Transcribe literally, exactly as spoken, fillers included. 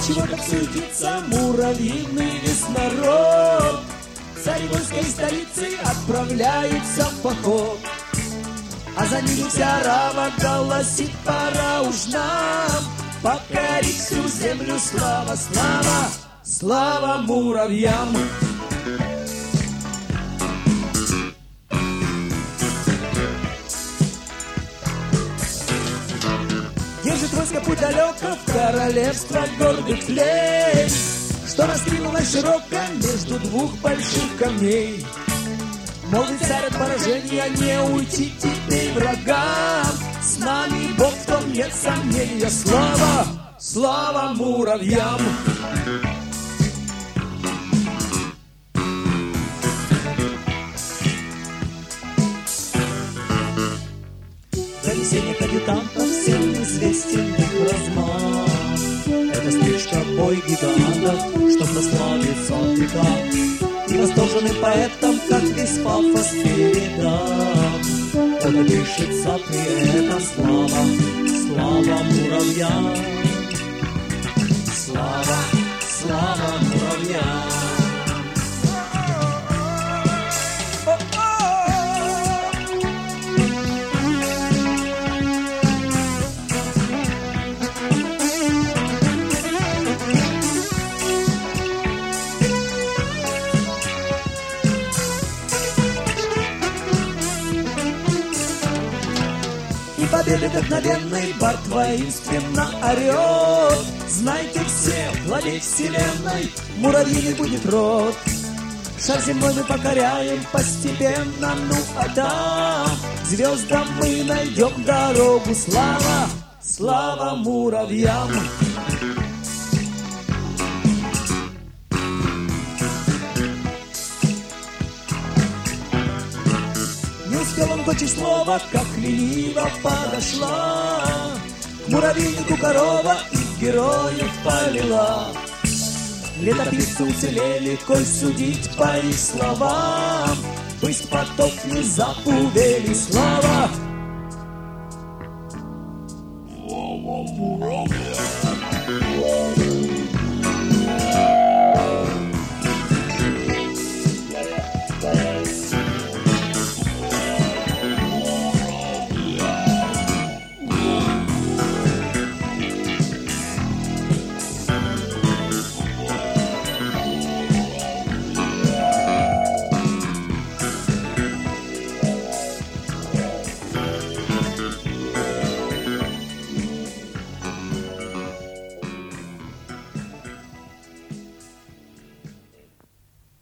Чего так суетится муравьиный весь народ? Царевойской столицы отправляется в поход, а за ним вся рава голосит: пора уж нам покорить всю землю. Слава, слава, слава муравьям! Держит войско путь далеко в королевство гордых тлей, что раскинулось широко между двух больших камней. Молвит царь от поражения: не уйти теперь врагам, с нами Бог, в том нет сомнения. Слава, слава муравьям! Донесение адъютантов всем известен их размах. Это стычка, бой гигантов, чтоб прославиться в веках. И восторженным поэтом, как весь пафос передав, он пишется при этом: слава, слава муравьям, слава, слава муравьям. Победы вдохновенной бард воинственно орет: знайте все, владеть вселенной муравьиный будет род. Шар земной мы покоряем постепенно, ну а там звездам мы найдем дорогу. Слава, слава муравьям! Не успел он дочь слова, как лениво подошла к муравейнику корова и героев полила. Летописцы уцелели, коль судить по их словам, пусть поток не запувели. Слава,